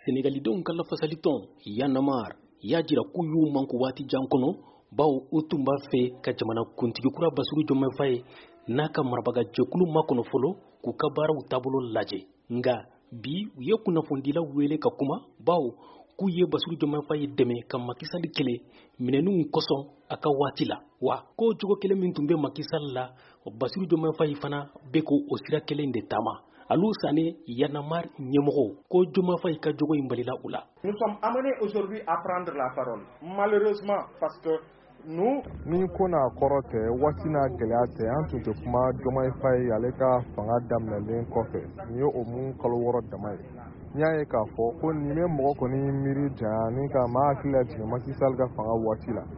Sénégalidenw ka lafasali tɔn Yanamar y'a jira k'u y'u manko waati jan kɔnɔ bawo u tun b'a fɛ ka jamana kuntigi kura Basiru Jɔmɛ Faye n'a ka marabaga jɛkulu makɔnɔ fɔlɔ k'u ka baaraw taabolo lajɛ. Nga bi u ye kunnafonidilaw wele ka kuma bawo k'u ye Basiru Jɔmɛ Faye dɛmɛ ka Macky Sall kɛlɛ minɛninw kosɔn a ka waati la. Wa ko jogo kelen min tun bɛ Macky Sall la Basiru Jɔmɛ Faye fana bɛ k'o sira kelen de taama. Alou Sané Yanamar ɲɛmɔgɔw ko Jɔmɛ Faye ka jogo in balila u la. Nous sommes amenés aujourd'hui à prendre la parole. Malheureusement parce que nous ni ko n'a kɔrɔ tɛ waati n'a gɛlɛya tɛ an tun tɛ kuma Jɔmɛ Faye ale ka fanga daminɛlen kɔfɛ ni ye o mun kalo 6 dama ye. N y'a ye k'a fɔ ko nin bɛ mɔgɔ kɔni miiri janya ni ka maa hakili lajigin Macky Sall ka fanga waati la.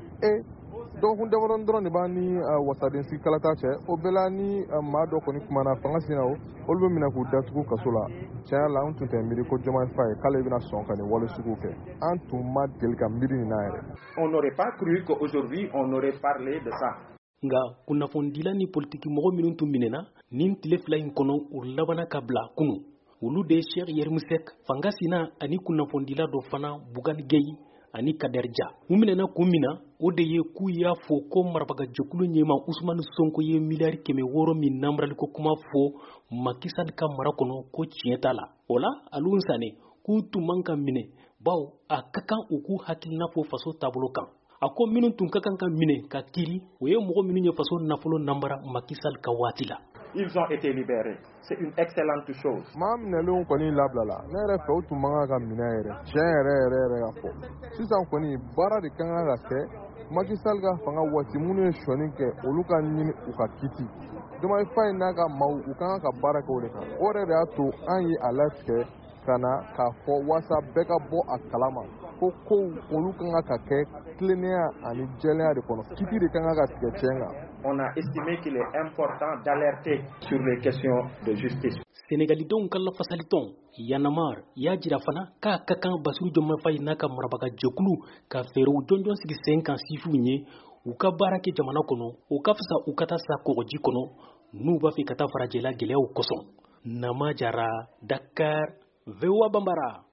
Dɔgɔkun damadɔni dɔrɔn de b'a ni wasaden sigi kalata cɛ o bɛɛ la ni maa dɔ kɔni kumana fanga senna olu bɛ minɛ k'u datugu kaso la. Tiɲɛ la an tun tɛ miiri ko Jɔmɛ Faye k'ale bɛna sɔn ka nin wale sugu kɛ. An tun ma deli ka miiri nin na yɛrɛ. On n'aurait pas cru qu'aujourd'hui on aurait parlé de ça. Nga kunnafonidila ni politiki mɔgɔ minnu tun minɛna nin tile fila in kɔnɔ u labana ka bila kunu. Olu de Cheikh Yérim Seck, Fanga Sina ani kunnafonidila dɔ fana Bougane Gueye ani Kader Dia. U minɛna kun min na o de ye k'u y'a fɔ ko marabagajɛkulu ɲɛma Usmane Sonko ye miliyari 600 min namaraliko kuma fɔ Macky Sall ka mara kɔnɔ ko tiɲɛ t'a la. O la Alou Sané k'u tun man ka minɛ bawo a ka kan u k'u hakilina fɔ faso taabolo kan. A ko minnu tun ka kan ka minɛ ka kiiri o ye mɔgɔ minnu ye faso nafolo namara Macky Sall ka waati la. Ils ont été libérés. C'est une excellente chose. Maa minɛlenw kɔni labilala ne yɛrɛ fɛ u tun man kan ka minɛ yɛrɛ tiɲɛ yɛrɛ ka fɔ sisan kɔni baara de kan ka kɛ Macky Sall ka fanga waati minnu ye sɔnni kɛ olu ka ɲini u ka kiti Jɔmɛ Faye n'a ka maaw u kan ka baara kɛ o de kan o yɛrɛ de y'a to an ye a latigɛ ka na k'a fɔ walasa bɛɛ ka bɔ a kalama ko kow olu kan ka kɛ tilennenya ani jɛlenya de kɔnɔ kiti de kan ka tigɛ tiɲɛ kan. On a estimé qu'il est important d'alerter sur les questions de justice. Sénégalidenw ka lafasali tɔn Yanamar y'a jira fana k'a ka kan Basiru Jɔmɛ Faye n'a ka marabagajɛkulu ka fɛɛrɛw jɔnjɔn sigi sen kan sifiw ye u ka baara kɛ jamana kɔnɔ o ka fisa u ka taa sa kɔgɔji kɔnɔ n'u b'a fɛ ka taa farajɛla gɛlɛyaw kosɔn. Nama Jara, Dakar, VOA Bambara.